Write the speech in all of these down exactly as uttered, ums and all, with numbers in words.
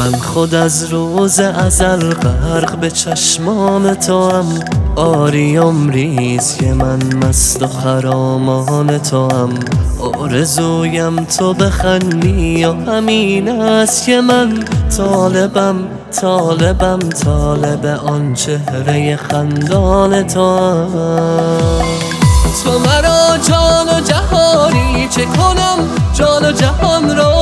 من خود از روز ازل غرق به چشمان توام. آریم ریز که من مست و خرامان توام. آرزویم تو بخندی و همین است که من طالبم طالبم طالب آن چهره خندان توام. تو مرا جان و جهانی چه کنم جان و جهان را.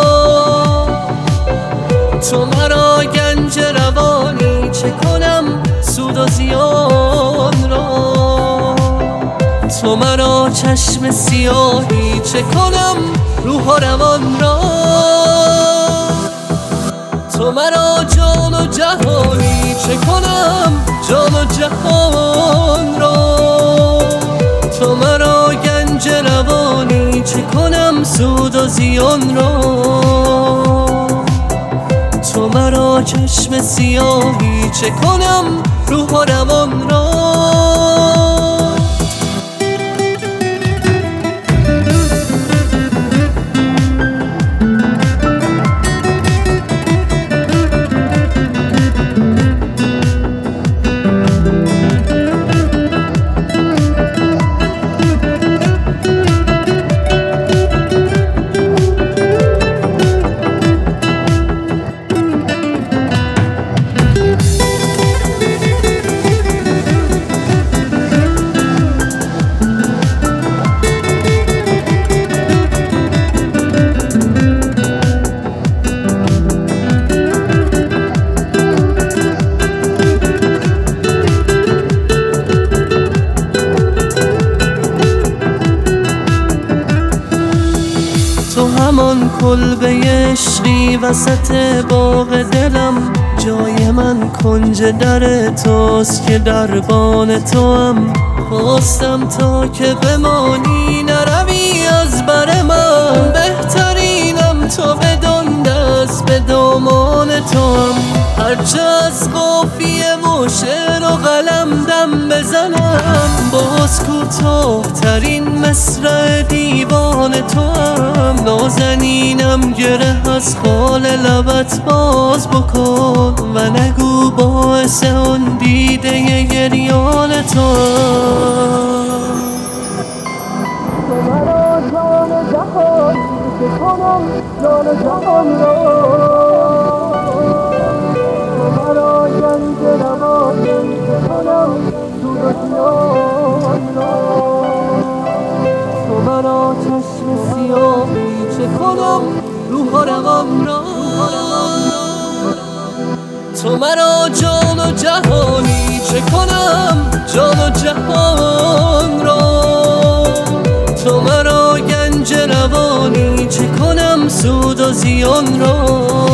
تو مرا گنج روانی چه کنم سود و زیان را. تو مرا چشم سیاهی چه کنم روح و روان را. تو مرا جان و جهانی چه کنم جان و جهان را. تو مرا گنج روانی چه کنم سود و زیان را. تو مرا چشم سیاهی چه کنم روح و روان را. تو همان کلبه عشقی وسط باغ دلم. جای من کنج در توست که دربان توام. خواستم تا که بمانی نروی از بر من. بهترینم تو بدان دست به دامان توام. هرچه از قافیه و شعر و قلم دم بزنم. باز کوتاه ترین مصرع دیوان توام. نازنینم گره از خال لبت باز بکن و نگو باعث آن دیده گریان توام. تو مرا جان جهان چه کنم جان جهان را. تو مرا گنج روانی چه کنم سود و زیان را. تو مرا چشم سیاهی چه کنم روح و روان را. تو مرا جان و جهانی چه کنم جان و جهان را. تو مرا گنج روانی چه کنم سود و زیان را.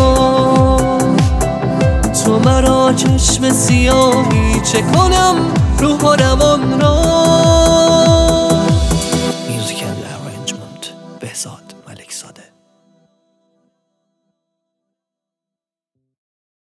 تو مرا چشم سیاهی چه کنم روح و روان را.